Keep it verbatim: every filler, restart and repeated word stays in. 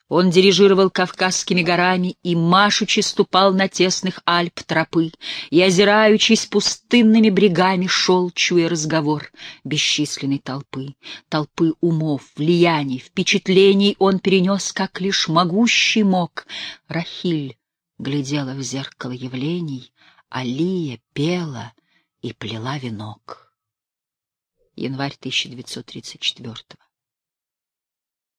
Он дирижировал Кавказскими горами и, машучи, ступал на тесных Альп тропы, и, озираючись пустынными брегами, шел, чуя разговор бесчисленной толпы. Толпы умов, влияний, впечатлений он перенес, как лишь могущий мог. Рахиль глядела в зеркало явлений, Алия пела и плела венок. Январь тысяча девятьсот тридцать четвёртого.